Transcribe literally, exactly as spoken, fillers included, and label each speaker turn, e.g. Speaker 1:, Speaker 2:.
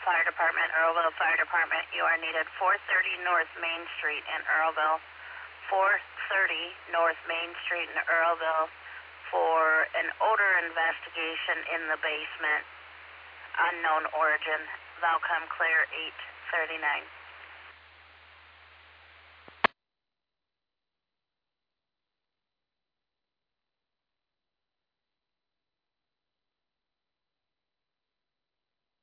Speaker 1: Fire Department, Earlville Fire Department. You are needed four thirty North Main Street in Earlville. four thirty North Main Street in Earlville for an odor investigation in the basement. Unknown origin. Valcom Clear eight thirty-nine.